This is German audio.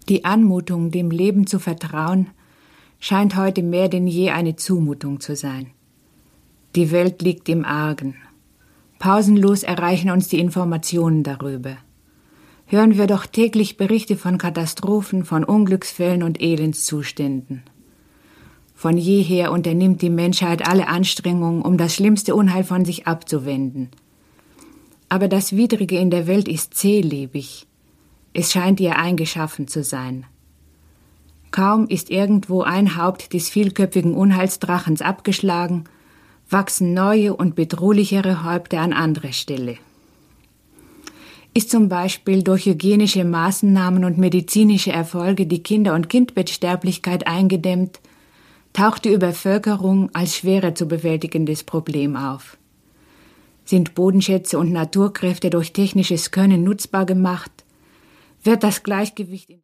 Die Anmutung, dem Leben zu vertrauen, scheint heute mehr denn je eine Zumutung zu sein. Die Welt liegt im Argen. Pausenlos erreichen uns die Informationen darüber. Hören wir doch täglich Berichte von Katastrophen, von Unglücksfällen und Elendszuständen. Von jeher unternimmt die Menschheit alle Anstrengungen, um das schlimmste Unheil von sich abzuwenden. Aber das Widrige in der Welt ist zählebig. Es scheint ihr eingeschaffen zu sein. Kaum ist irgendwo ein Haupt des vielköpfigen Unheilsdrachens abgeschlagen, wachsen neue und bedrohlichere Häupter an anderer Stelle. Ist zum Beispiel durch hygienische Maßnahmen und medizinische Erfolge die Kinder- und Kindbettsterblichkeit eingedämmt, taucht die Übervölkerung als schwerer zu bewältigendes Problem auf. Sind Bodenschätze und Naturkräfte durch technisches Können nutzbar gemacht, wird das Gleichgewicht